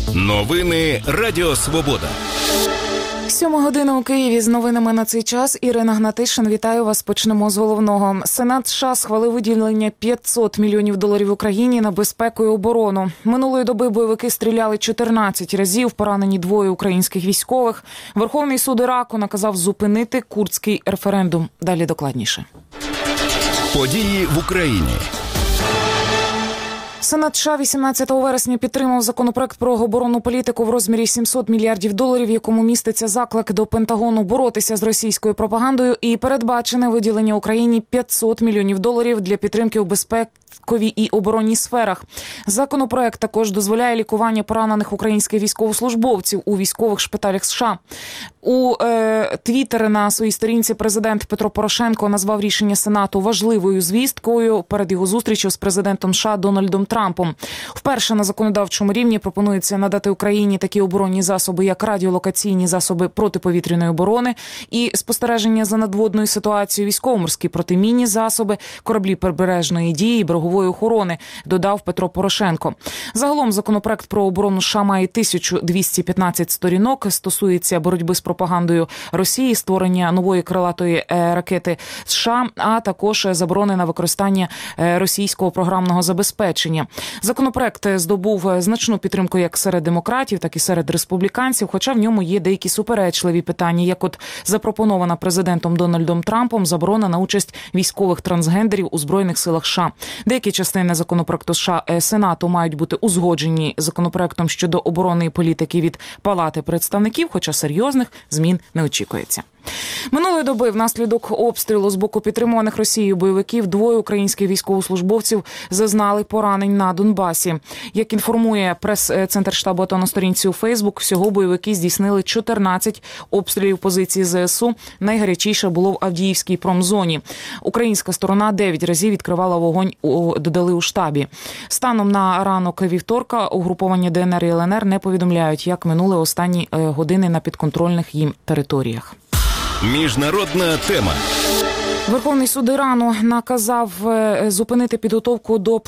Новини Радіо Свобода. 7:00 у Києві. З новинами на цей час Ірина Гнатишин. Вітаю вас. Почнемо з головного. Сенат США схвалив виділення $500 мільйонів Україні на безпеку і оборону. Минулої доби бойовики стріляли 14 разів, поранені 2 українських військових. Верховний суд Іраку наказав зупинити курдський референдум. Далі докладніше. Події в Україні. Сенат США 18 вересня підтримав законопроект про оборонну політику в розмірі $700 мільярдів, в якому міститься заклик до Пентагону боротися з російською пропагандою і передбачене виділення Україні $500 мільйонів для підтримки у безпековій і оборонній сферах. Законопроект також дозволяє лікування поранених українських військовослужбовців у військових шпиталях США. У Твіттері на своїй сторінці президент Петро Порошенко назвав рішення Сенату важливою звісткою перед його зустрічю з президентом США Дональдом Трампом. Вперше на законодавчому рівні пропонується надати Україні такі оборонні засоби, як радіолокаційні засоби протиповітряної оборони і спостереження за надводною ситуацією, військово-морські протимінні засоби, кораблі прибережної дії, берегової охорони, додав Петро Порошенко. Загалом законопроект про оборону США має 1215 сторінок, стосується боротьби з пропагандою Росії, створення нової крилатої ракети США, а також заборони на використання російського програмного забезпечення. Законопроект здобув значну підтримку як серед демократів, так і серед республіканців, хоча в ньому є деякі суперечливі питання, як от запропонована президентом Дональдом Трампом заборона на участь військових трансгендерів у Збройних силах США. Деякі частини законопроекту США Сенату мають бути узгоджені законопроектом щодо оборонної політики від Палати представників, хоча серйозних змін не очікується. Минулої доби внаслідок обстрілу з боку підтримуваних Росією бойовиків 2 українських військовослужбовців зазнали поранень на Донбасі. Як інформує прес-центр штабу АТО на сторінці у Фейсбук, всього бойовики здійснили 14 обстрілів позиції ЗСУ. Найгарячіше було в Авдіївській промзоні. Українська сторона 9 разів відкривала вогонь, додали у штабі. Станом на ранок вівторка угруповання ДНР і ЛНР не повідомляють, як минули останні години на підконтрольних їм територіях. Міжнародна тема. Верховний суд Ірану наказав зупинити підготовку до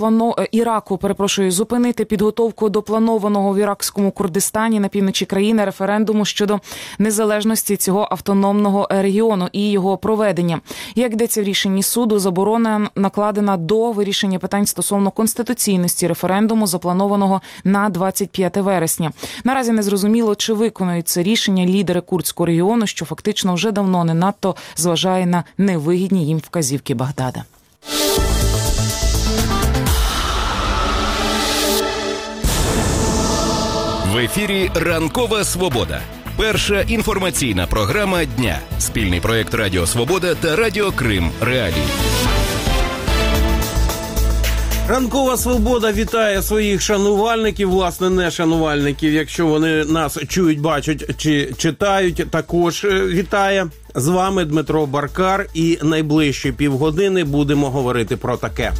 зупинити підготовку до планованого в іракському Курдистані на півночі країни референдуму щодо незалежності цього автономного регіону і його проведення. Як йдеться в рішенні суду, заборона накладена до вирішення питань стосовно конституційності референдуму, запланованого на 25 вересня. Наразі не зрозуміло, чи виконують це рішення лідери курдського регіону, що фактично вже давно не надто зважає на невигідні їм вказівки Багдада. В ефірі «Ранкова Свобода». Перша інформаційна програма дня. Спільний проєкт Радіо Свобода та Радіо Крим Реалії. Ранкова Свобода вітає своїх шанувальників, власне, не шанувальників, якщо вони нас чують, бачать чи читають, також вітає. З вами Дмитро Баркар, і найближчі півгодини будемо говорити про таке.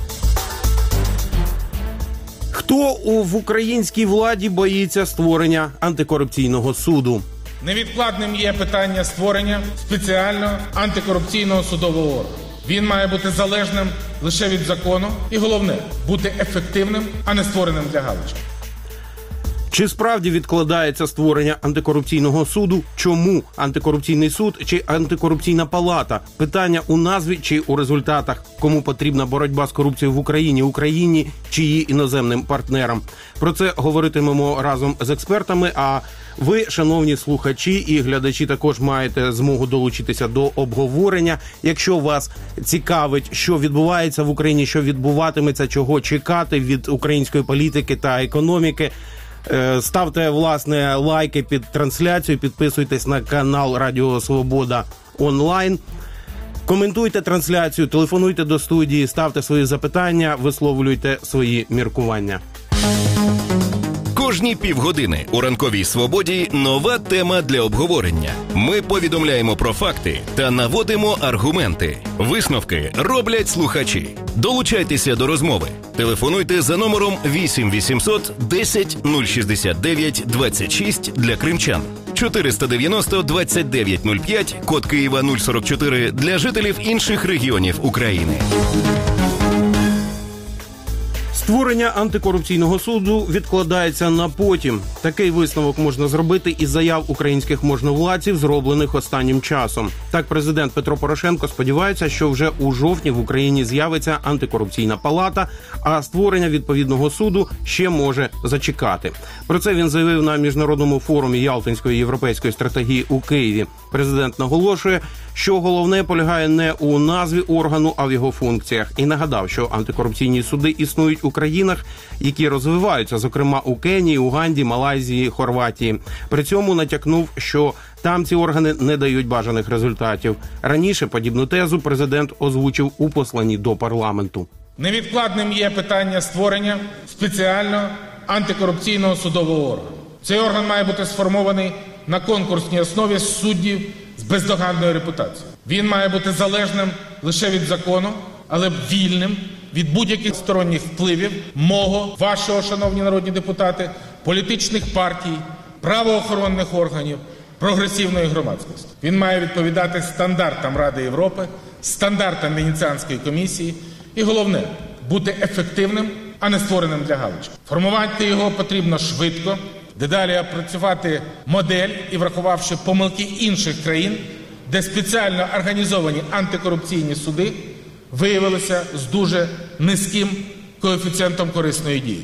Хто в українській владі боїться створення антикорупційного суду? Невідкладним є питання створення спеціального антикорупційного судового органу. Він має бути залежним лише від закону і, головне, бути ефективним, а не створеним для галочки. Чи справді відкладається створення антикорупційного суду? Чому антикорупційний суд чи антикорупційна палата? Питання у назві чи у результатах? Кому потрібна боротьба з корупцією в Україні чи її іноземним партнерам? Про це говоритимемо разом з експертами, а ви, шановні слухачі і глядачі, також маєте змогу долучитися до обговорення. Якщо вас цікавить, що відбувається в Україні, що відбуватиметься, чого чекати від української політики та економіки, ставте, власне, лайки під трансляцію, підписуйтесь на канал Радіо Свобода онлайн, коментуйте трансляцію, телефонуйте до студії, ставте свої запитання, висловлюйте свої міркування. Кожні півгодини у «Ранковій Свободі» нова тема для обговорення. Ми повідомляємо про факти та наводимо аргументи. Висновки роблять слухачі. Долучайтеся до розмови. Телефонуйте за номером 8 800 10 069 26 для кримчан. 490 29 05, код Києва 044 для жителів інших регіонів України. Створення антикорупційного суду відкладається на потім. Такий висновок можна зробити із заяв українських можновладців, зроблених останнім часом. Так, президент Петро Порошенко сподівається, що вже у жовтні в Україні з'явиться антикорупційна палата, а створення відповідного суду ще може зачекати. Про це він заявив на міжнародному форумі Ялтинської європейської стратегії у Києві. Президент наголошує, що головне полягає не у назві органу, а в його функціях. І нагадав, що антикорупційні суди існують у країнах, які розвиваються, зокрема у Кенії, Уганді, Малайзії, Хорватії. При цьому натякнув, що там ці органи не дають бажаних результатів. Раніше подібну тезу президент озвучив у посланні до парламенту. Невідкладним є питання створення спеціального антикорупційного судового органу. Цей орган має бути сформований на конкурсній основі суддів з бездоганною репутацією. Він має бути залежним лише від закону, але вільним від будь-яких сторонніх впливів мого, вашого, шановні народні депутати, політичних партій, правоохоронних органів, прогресивної громадськості. Він має відповідати стандартам Ради Європи, стандартам Венеціанської комісії і, головне, бути ефективним, а не створеним для галочки. Формувати його потрібно швидко, дедалі опрацювати модель і, врахувавши помилки інших країн, де спеціально організовані антикорупційні суди виявилися з дуже низьким коефіцієнтом корисної дії.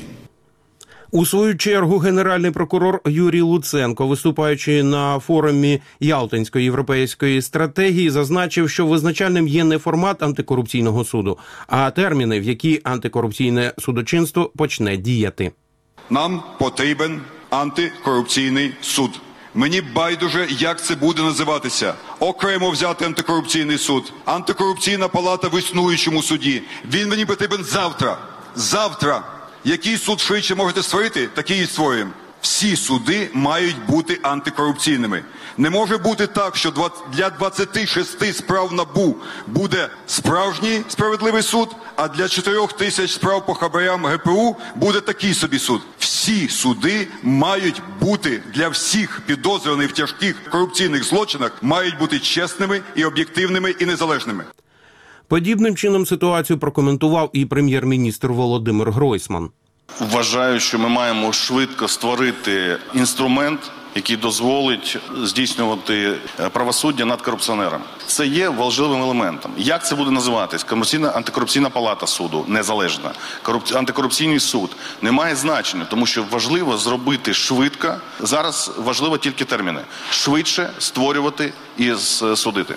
У свою чергу генеральний прокурор Юрій Луценко, виступаючи на форумі Ялтинської європейської стратегії, зазначив, що визначальним є не формат антикорупційного суду, а терміни, в які антикорупційне судочинство почне діяти. Нам потрібен антикорупційний суд. Мені байдуже, як це буде називатися. Окремо взяти антикорупційний суд, антикорупційна палата в існуючому суді. Він мені потрібен завтра. Завтра. Який суд швидше можете створити, такий і створюємо. Всі суди мають бути антикорупційними. Не може бути так, що для 26 справ НАБУ буде справжній справедливий суд, а для 4 тисяч справ по хабарям ГПУ буде такий собі суд. Всі суди мають бути для всіх підозрюваних в тяжких корупційних злочинах, мають бути чесними і об'єктивними і незалежними. Подібним чином ситуацію прокоментував і прем'єр-міністр Володимир Гройсман. Вважаю, що ми маємо швидко створити інструмент, який дозволить здійснювати правосуддя над корупціонерами. Це є важливим елементом. Як це буде називатись? Антикорупційна палата суду, незалежна. Антикорупційний суд. Не має значення, тому що важливо зробити швидко. Зараз важливо тільки терміни. Швидше створювати і судити.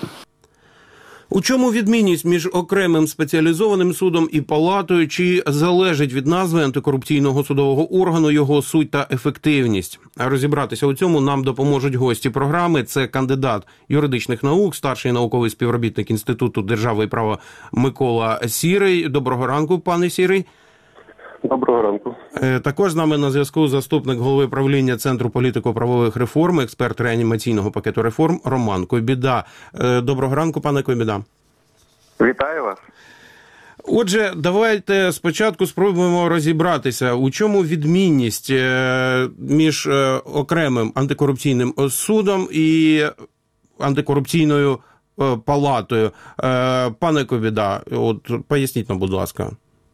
У чому відмінність між окремим спеціалізованим судом і палатою, чи залежить від назви антикорупційного судового органу його суть та ефективність? А розібратися у цьому нам допоможуть гості програми. Це кандидат юридичних наук, старший науковий співробітник Інституту держави і права Микола Сірий. Доброго ранку, пане Сірий. Доброго ранку. Також з нами на зв'язку заступник голови правління Центру політико-правових реформ, експерт реанімаційного пакету реформ Роман Куйбіда. Доброго ранку, пане Куйбіда. Вітаю вас. Отже, давайте спочатку спробуємо розібратися, у чому відмінність між окремим антикорупційним судом і антикорупційною палатою. Пане Куйбіда, от поясніть нам, будь ласка.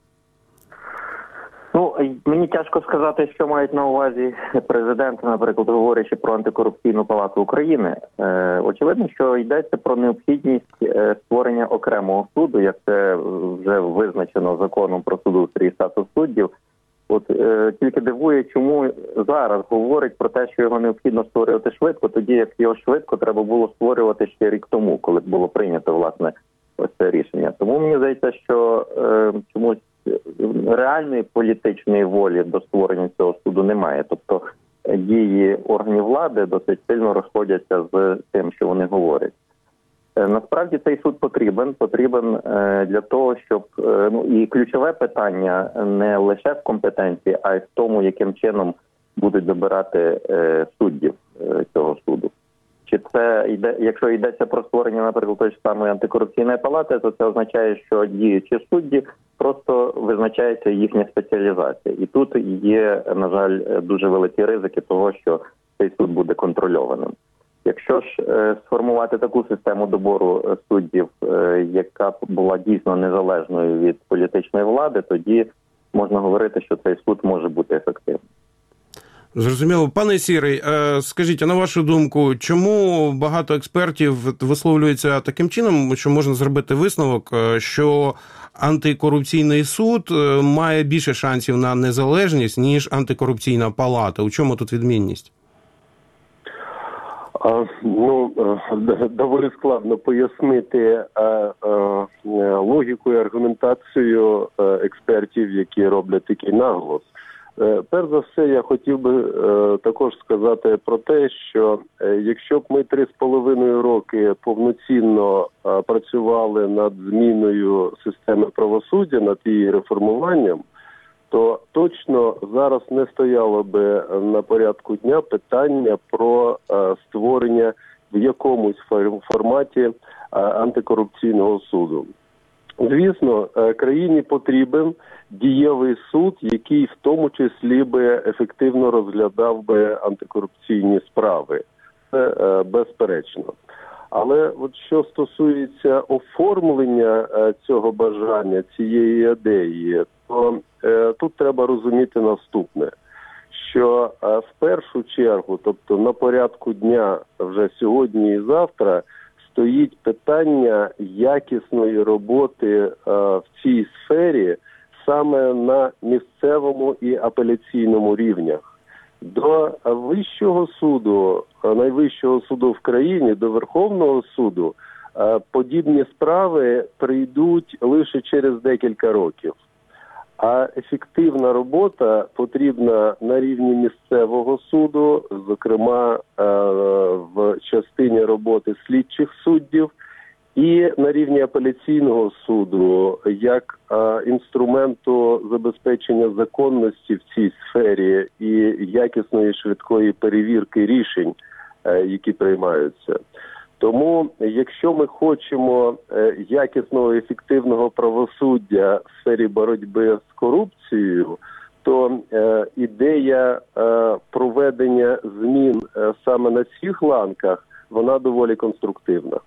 Мені тяжко сказати, що мають на увазі президент, наприклад, говорячи про антикорупційну палату України. Очевидно, що йдеться про необхідність створення окремого суду, як це вже визначено законом про судоустрій і статус суддів. Тільки дивує, чому зараз говорить про те, що його необхідно створювати швидко, тоді як його швидко треба було створювати ще рік тому, коли було прийнято, власне, ось це рішення. Тому мені здається, що чомусь реальної політичної волі до створення цього суду немає. Тобто дії органів влади досить сильно розходяться з тим, що вони говорять. Насправді цей суд потрібен для того, щоб і ключове питання не лише в компетенції, а й в тому, яким чином будуть добирати суддів цього суду. Чи це йде, якщо йдеться про створення, наприклад, той ж самої антикорупційної палати, то це означає, що діючі судді просто визначається їхня спеціалізація. І тут є, на жаль, дуже великі ризики того, що цей суд буде контрольованим. Якщо ж сформувати таку систему добору суддів, яка була дійсно незалежною від політичної влади, тоді можна говорити, що цей суд може бути ефективним. Зрозуміло. Пане Сірий, скажіть, а на вашу думку, чому багато експертів висловлюються таким чином, що можна зробити висновок, що антикорупційний суд має більше шансів на незалежність, ніж антикорупційна палата? У чому тут відмінність? Доволі складно пояснити логіку і аргументацію експертів, які роблять такий наголос. Перш за все, я хотів би також сказати про те, що якщо б ми 3,5 роки повноцінно працювали над зміною системи правосуддя, над її реформуванням, то точно зараз не стояло би на порядку дня питання про створення в якомусь форматі антикорупційного суду. Звісно, країні потрібен дієвий суд, який в тому числі би ефективно розглядав би антикорупційні справи. Це безперечно. Але от що стосується оформлення цього бажання, цієї ідеї, то тут треба розуміти наступне, що в першу чергу, тобто на порядку дня вже сьогодні і завтра, стоїть питання якісної роботи в цій сфері саме на місцевому і апеляційному рівнях. До Вищого суду, найвищого суду в країні, до Верховного суду, подібні справи прийдуть лише через декілька років. А ефективна робота потрібна на рівні місцевого суду, зокрема в частині роботи слідчих суддів, і на рівні апеляційного суду як інструменту забезпечення законності в цій сфері і якісної швидкої перевірки рішень, які приймаються. Тому, якщо ми хочемо якісного і ефективного правосуддя в сфері боротьби з корупцією, то ідея проведення змін саме на цих ланках, вона доволі конструктивна.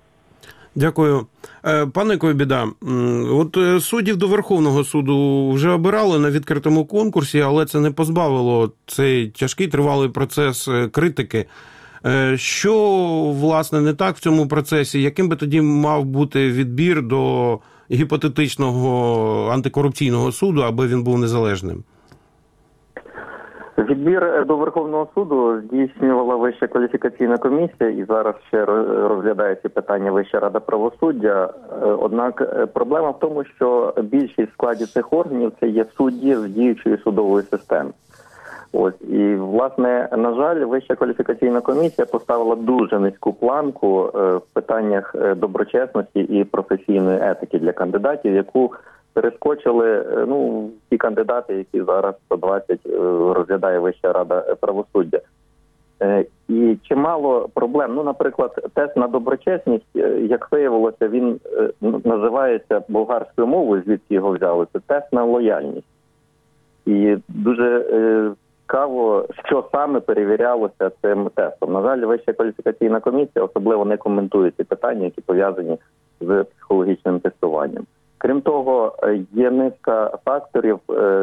Дякую. Пане Койбіда, от суддів до Верховного суду вже обирали на відкритому конкурсі, але це не позбавило цей тяжкий тривалий процес критики. Що, власне, не так в цьому процесі? Яким би тоді мав бути відбір до гіпотетичного антикорупційного суду, аби він був незалежним? Відбір до Верховного суду здійснювала Вища кваліфікаційна комісія, і зараз ще розглядається питання Вища рада правосуддя. Однак проблема в тому, що більшість в складі цих органів – це є судді з діючої судової системи. Ось, і, власне, на жаль, Вища кваліфікаційна комісія поставила дуже низьку планку в питаннях доброчесності і професійної етики для кандидатів, яку перескочили ті кандидати, які зараз 120 розглядає Вища рада правосуддя. І чимало проблем. Наприклад, тест на доброчесність, як виявилося, він називається болгарською мовою, звідки його взяли, це тест на лояльність. І дуже цікаво, що саме перевірялося цим тестом. На жаль, Вища кваліфікаційна комісія особливо не коментує ці питання, які пов'язані з психологічним тестуванням. Крім того, є низка факторів,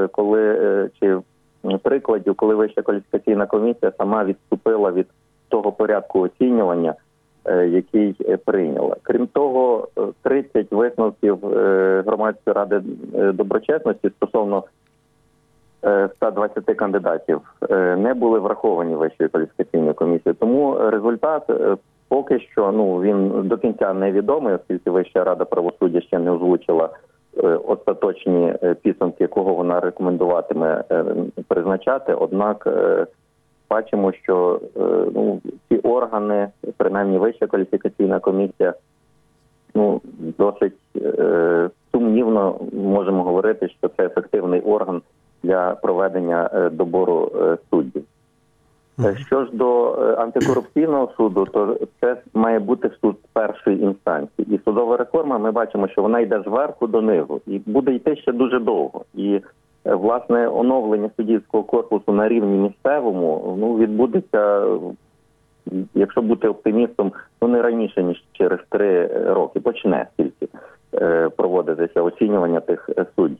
прикладів, коли Вища кваліфікаційна комісія сама відступила від того порядку оцінювання, який прийняла. Крім того, 30 висновків Громадської ради доброчесності стосовно 120 кандидатів не були враховані Вищою кваліфікаційною комісією. Тому результат поки що він до кінця невідомий, оскільки Вища рада правосуддя ще не озвучила остаточні підсумки, кого вона рекомендуватиме призначати. Однак бачимо, що ці органи, принаймні Вища кваліфікаційна комісія, досить сумнівно можемо говорити, що це ефективний орган для проведення добору суддів. Що ж до антикорупційного суду, то це має бути суд першої інстанції. І судова реформа, ми бачимо, що вона йде зверху донизу і буде йти ще дуже довго. І, власне, оновлення суддівського корпусу на рівні місцевому відбудеться, якщо бути оптимістом, не раніше, ніж через 3 роки. Почне тільки проводитися оцінювання тих суддів.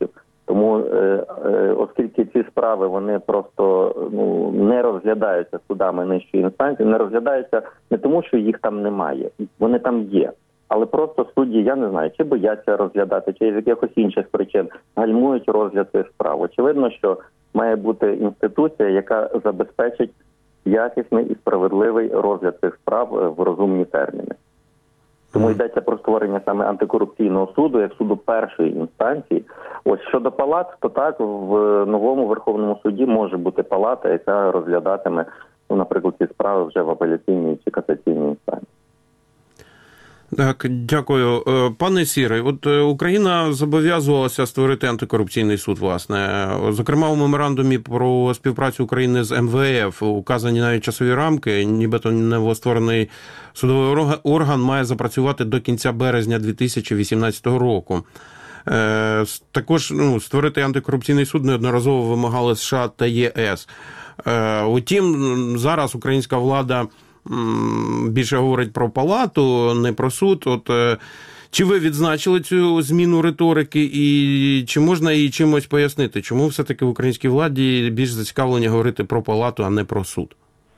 Тому, оскільки ці справи вони просто не розглядаються судами нижчої інстанції, не розглядаються не тому, що їх там немає, вони там є. Але просто судді, я не знаю, чи бояться розглядати, чи з якихось інших причин гальмують розгляд цих справ. Очевидно, що має бути інституція, яка забезпечить якісний і справедливий розгляд цих справ в розумні терміни. Тому йдеться про створення саме антикорупційного суду, як суду першої інстанції. Ось щодо палат, то так, в новому Верховному суді може бути палата, яка розглядатиме, наприклад, ці справи вже в апеляційній чи касаційній інстанції. Так, дякую. Пане Сірий, от Україна зобов'язувалася створити антикорупційний суд, власне. Зокрема, у меморандумі про співпрацю України з МВФ указані навіть часові рамки, нібито новостворений судовий орган має запрацювати до кінця березня 2018 року. Також створити антикорупційний суд неодноразово вимагали США та ЄС. Утім, зараз українська влада більше говорить про палату, не про суд. От чи ви відзначили цю зміну риторики і чи можна її чимось пояснити? Чому все-таки в українській владі більш зацікавлені говорити про палату, а не про суд?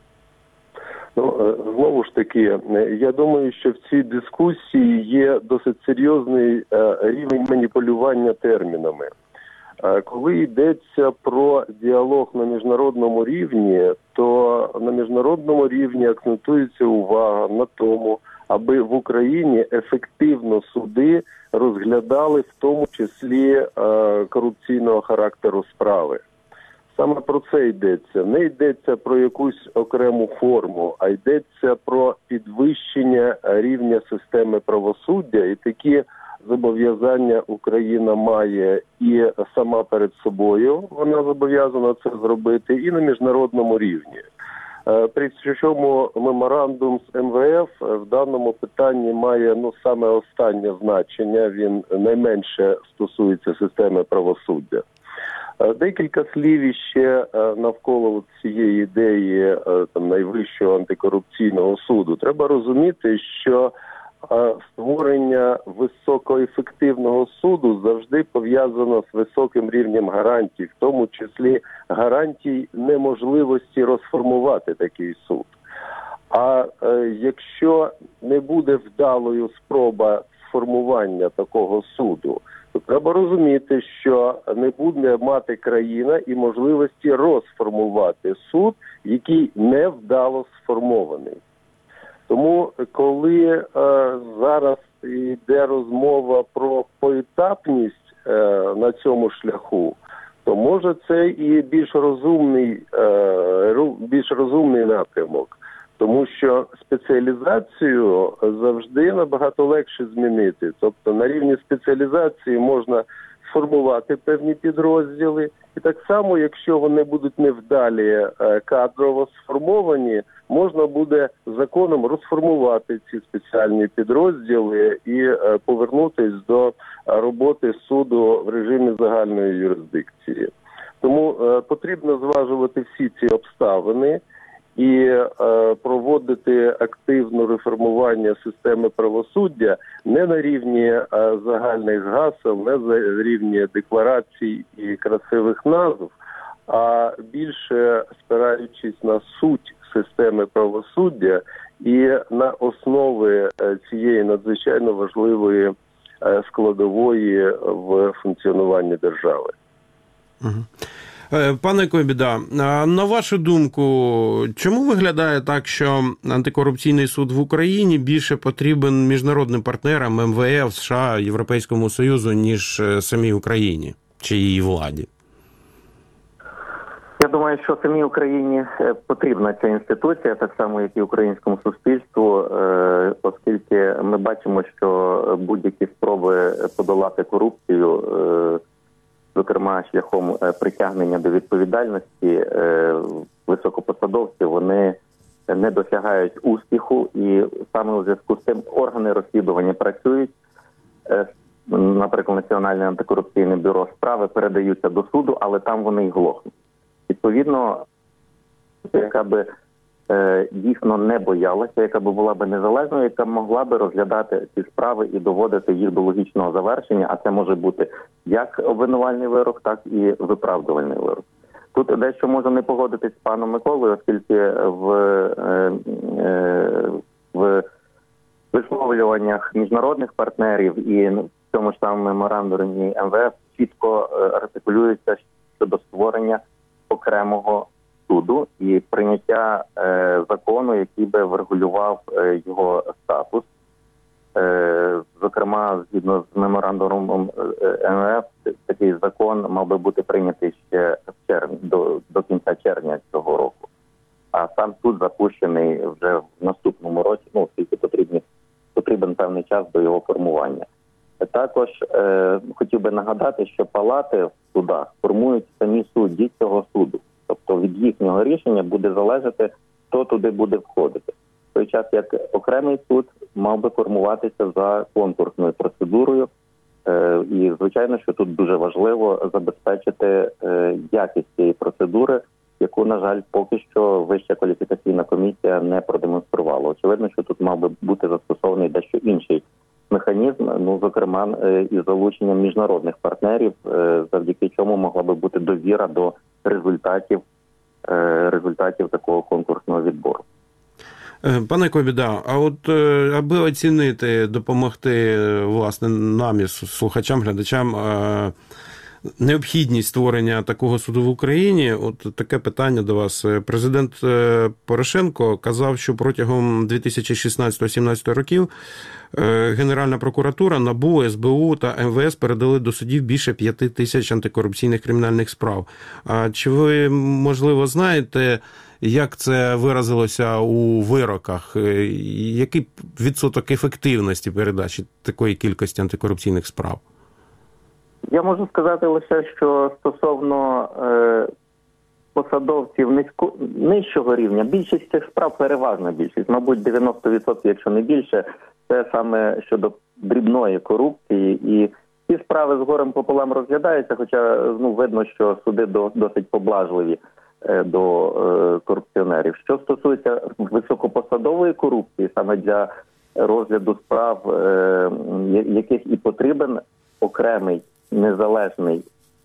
Знову ж таки, я думаю, що в цій дискусії є досить серйозний рівень маніпулювання термінами. Коли йдеться про діалог на міжнародному рівні, то на міжнародному рівні акцентується увага на тому, аби в Україні ефективно суди розглядали в тому числі корупційного характеру справи. Саме про це йдеться. Не йдеться про якусь окрему форму, а йдеться про підвищення рівня системи правосуддя, і такі зобов'язання Україна має і сама перед собою, вона зобов'язана це зробити, і на міжнародному рівні. Причому меморандум з МВФ в даному питанні має саме останнє значення, він найменше стосується системи правосуддя. Декілька слів іще навколо цієї ідеї найвищого антикорупційного суду. Треба розуміти, що створення високоефективного суду завжди пов'язано з високим рівнем гарантій, в тому числі гарантій неможливості розформувати такий суд. А якщо не буде вдалою спроба сформування такого суду, то треба розуміти, що не буде мати країна і можливості розформувати суд, який невдало сформований. Тому, коли зараз йде розмова про поетапність на цьому шляху, то може це і більш розумний напрямок. Тому що спеціалізацію завжди набагато легше змінити. Тобто на рівні спеціалізації можна сформувати певні підрозділи. І так само, якщо вони будуть невдалі кадрово сформовані, можна буде законом розформувати ці спеціальні підрозділи і повернутися до роботи суду в режимі загальної юрисдикції. Тому потрібно зважувати всі ці обставини і проводити активне реформування системи правосуддя не на рівні загальних гасел, не на рівні декларацій і красивих назв, а більше спираючись на суть системи правосуддя і на основи цієї надзвичайно важливої складової в функціонуванні держави. Пане Кобіда, на вашу думку, чому виглядає так, що антикорупційний суд в Україні більше потрібен міжнародним партнерам МВФ, США, Європейському Союзу, ніж самій Україні чи її владі? Я думаю, що самій Україні потрібна ця інституція, так само, як і українському суспільству, оскільки ми бачимо, що будь-які спроби подолати корупцію, зокрема шляхом притягнення до відповідальності високопосадовців, вони не досягають успіху, і саме у зв'язку з цим органи розслідування працюють. Наприклад, Національне антикорупційне бюро, справи передаються до суду, але там вони й глохнуть. Відповідно, яка би дійсно не боялася, яка би була би незалежною, яка могла би розглядати ці справи і доводити їх до логічного завершення, а це може бути як обвинувальний вирок, так і виправдувальний вирок. Тут дещо можу не погодитись з паном Миколою, оскільки в висловлюваннях міжнародних партнерів і в цьому ж самому меморандумі МВФ чітко артикулюється щодо створення окремого суду і прийняття закону, який би врегулював його статус. Зокрема, згідно з меморандумом МВФ, такий закон мав би бути прийнятий ще в червні, до кінця червня цього року. А сам суд запущений вже в наступному році, оскільки потрібен певний час до його формування. Також хотів би нагадати, що палати в судах формують самі судді цього суду. Тобто від їхнього рішення буде залежати, хто туди буде входити. В той час, як окремий суд мав би формуватися за конкурсною процедурою. І, звичайно, що тут дуже важливо забезпечити якість цієї процедури, яку, на жаль, поки що Вища кваліфікаційна комісія не продемонструвала. Очевидно, що тут мав би бути застосований дещо інший механізм, зокрема, із залученням міжнародних партнерів, завдяки чому могла би бути довіра до результатів такого конкурсного відбору. Пане Кобіда, а от аби оцінити, допомогти, власне, нам, слухачам, глядачам, необхідність створення такого суду в Україні, от таке питання до вас. Президент Порошенко казав, що протягом 2016-2017 років Генеральна прокуратура, НАБУ, СБУ та МВС передали до судів більше 5 тисяч антикорупційних кримінальних справ. А чи ви, можливо, знаєте, як це виразилося у вироках? Який відсоток ефективності передачі такої кількості антикорупційних справ? Я можу сказати лише, що стосовно посадовців нижчого рівня, більшість цих справ, переважна більшість, мабуть, 90%, якщо не більше, це саме щодо дрібної корупції. І ці справи з горем пополам розглядаються, хоча видно, що суди досить поблажливі до корупціонерів. Що стосується високопосадової корупції, саме для розгляду справ, яких і потрібен окремий незалежний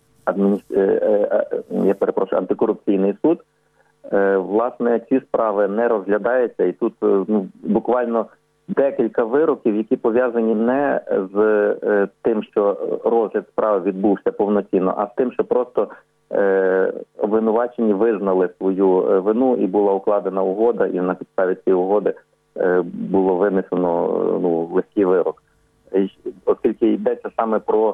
антикорупційний суд, власне, ці справи не розглядаються. І тут буквально декілька вироків, які пов'язані не з тим, що розгляд справи відбувся повноцінно, а з тим, що просто обвинувачені визнали свою вину і була укладена угода, і на підставі цієї угоди було винесено легкий вирок. Оскільки йдеться саме про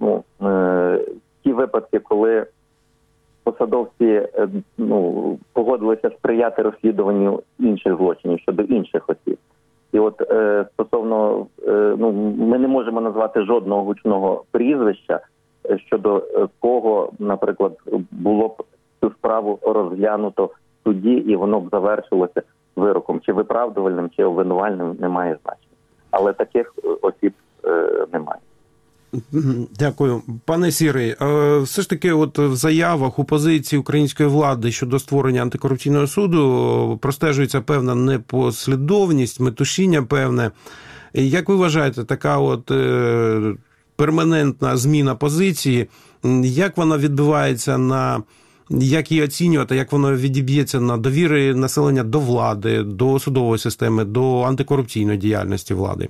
ті випадки, коли посадовці погодилися сприяти розслідуванню інших злочинів щодо інших осіб. І от стосовно, ми не можемо назвати жодного гучного прізвища, щодо кого, наприклад, було б цю справу розглянуто в суді, і воно б завершилося вироком, чи виправдувальним, чи обвинувальним, немає значення. Але таких осіб немає. Дякую. Пане Сірий, все ж таки от в заявах у позиції української влади щодо створення антикорупційного суду простежується певна непослідовність, метушіння певне. Як ви вважаєте, така от перманентна зміна позиції, як вона відбувається як її оцінювати, як воно відіб'ється на довірі населення до влади, до судової системи, до антикорупційної діяльності влади?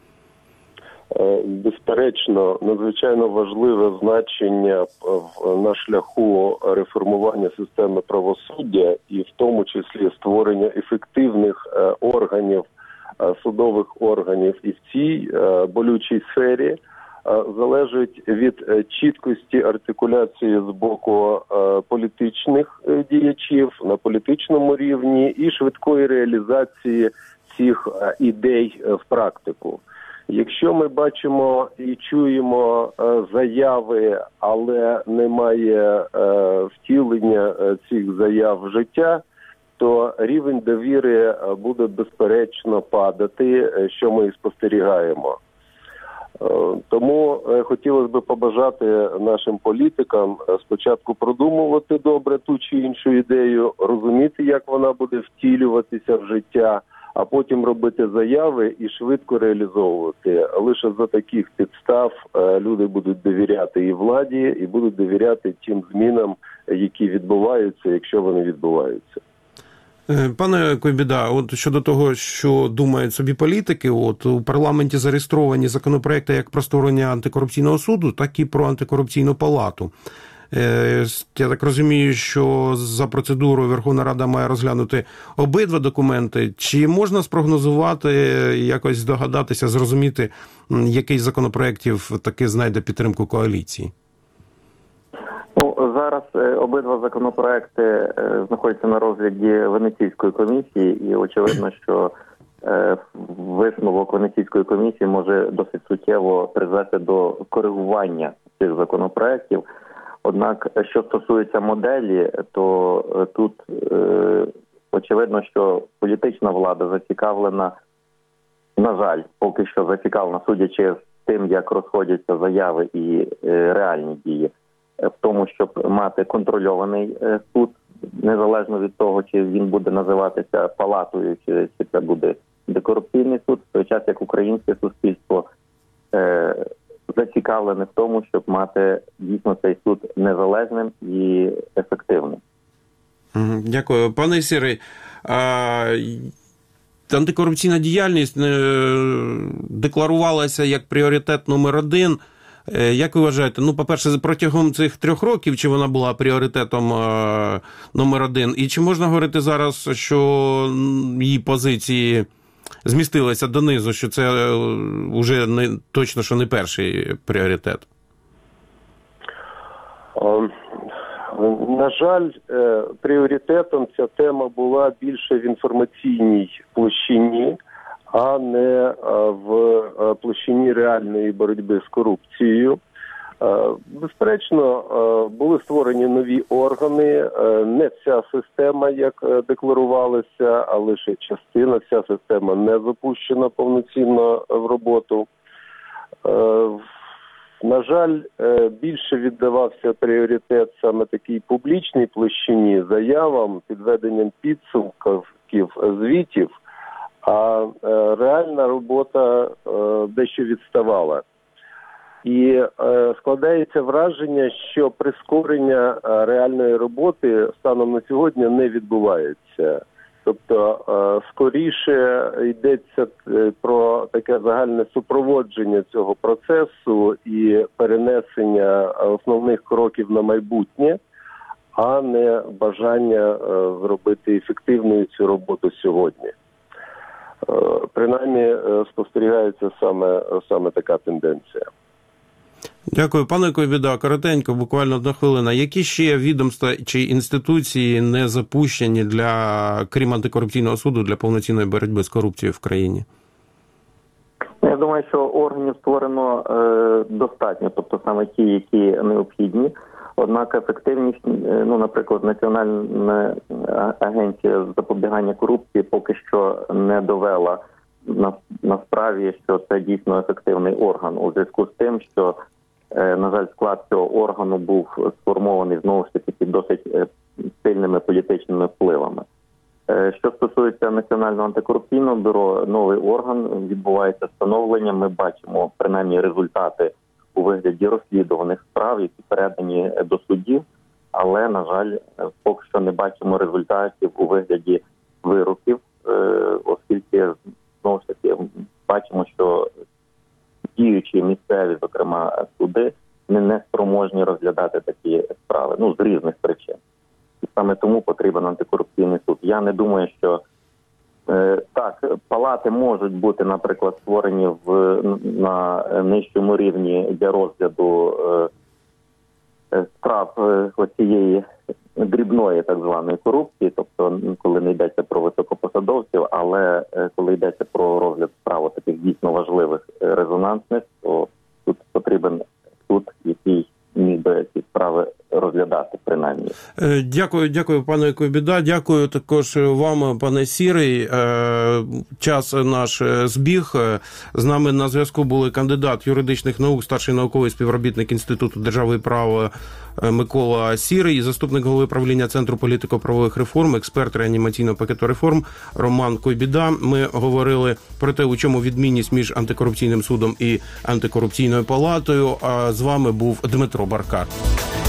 Безперечно, надзвичайно важливе значення на шляху реформування системи правосуддя і в тому числі створення ефективних органів, судових органів і в цій болючій сфері залежить від чіткості артикуляції з боку політичних діячів на політичному рівні і швидкої реалізації цих ідей в практику. Якщо ми бачимо і чуємо заяви, але немає втілення цих заяв в життя, то рівень довіри буде безперечно падати, що ми і спостерігаємо. Тому хотілося б побажати нашим політикам спочатку продумувати добре ту чи іншу ідею, розуміти, як вона буде втілюватися в життя, а потім робити заяви і швидко реалізовувати. Лише за таких підстав люди будуть довіряти і владі, і будуть довіряти тим змінам, які відбуваються, якщо вони відбуваються. Пане Койбіда, от щодо того, що думають собі політики, от у парламенті зареєстровані законопроекти як про створення антикорупційного суду, так і про антикорупційну палату. Я так розумію, що за процедурою Верховна Рада має розглянути обидва документи. Чи можна спрогнозувати, якось здогадатися, зрозуміти, який з законопроєктів таки знайде підтримку коаліції? Зараз обидва законопроекти знаходяться на розгляді Венеційської комісії, і очевидно, що висновок Венеційської комісії може досить суттєво призвести до коригування цих законопроектів. Однак, що стосується моделі, то тут очевидно, що політична влада зацікавлена, на жаль, поки що зацікавлена, судячи з тим, як розходяться заяви і реальні дії, в тому, щоб мати контрольований суд, незалежно від того, чи він буде називатися палатою, чи це буде антикорупційний суд, в той час як українське суспільство зацікавлене в тому, щоб мати дійсно цей суд незалежним і ефективним. Дякую. Пане Сірий, антикорупційна діяльність декларувалася як пріоритет номер 1. Як ви вважаєте, по-перше, протягом цих 3 років, чи вона була пріоритетом номер 1? І чи можна говорити зараз, що її позиції змістилися донизу, що це вже точно, що не перший пріоритет? На жаль, пріоритетом ця тема була більше в інформаційній площині, а не в площині реальної боротьби з корупцією. Безперечно, були створені нові органи, не вся система, як декларувалося, а лише частина, вся система не запущена повноцінно в роботу. На жаль, більше віддавався пріоритет саме такій публічній площині, заявам, підведенням підсумків, звітів, а реальна робота дещо відставала. І складається враження, що прискорення реальної роботи станом на сьогодні не відбувається. Тобто, скоріше йдеться про таке загальне супроводження цього процесу і перенесення основних кроків на майбутнє, а не бажання зробити ефективною цю роботу сьогодні. Принаймні, спостерігається саме така тенденція. Дякую. Пане Койбіда, коротенько, буквально 1 хвилина. Які ще відомства чи інституції не запущені крім антикорупційного суду, для повноцінної боротьби з корупцією в країні? Я думаю, що органів створено достатньо, тобто саме ті, які необхідні. Однак ефективність, наприклад, Національна агенція з запобігання корупції поки що не довела на справі, що це дійсно ефективний орган. У зв'язку з тим, що, на жаль, склад цього органу був сформований знову ж таки під досить сильними політичними впливами. Що стосується Національного антикорупційного бюро, новий орган, відбувається встановлення. Ми бачимо принаймні результати у вигляді розслідуваних справ, які передані до судів, але, на жаль, поки що не бачимо результатів у вигляді вироків, оскільки, знову ж таки, бачимо, що діючі місцеві, зокрема, суди, не спроможні розглядати такі справи, з різних причин. І саме тому потрібен антикорупційний суд. Я не думаю, що так, палати можуть бути, наприклад, створені на нижчому рівні для розгляду справ цієї дрібної так званої корупції, тобто коли не йдеться про високопосадовців, але коли йдеться про розгляд справ таких дійсно важливих, резонансних, то тут потрібен суд, який міг би ці справи розглядати, принаймні. Дякую, пане Койбіда. Дякую також вам, пане Сірий. Час наш збіг. З нами на зв'язку були кандидат юридичних наук, старший науковий співробітник Інституту держави і права Микола Сірий, заступник голови правління Центру політико-правових реформ, експерт реанімаційного пакету реформ Роман Койбіда. Ми говорили про те, у чому відмінність між антикорупційним судом і антикорупційною палатою. А з вами був Дмитро Баркар.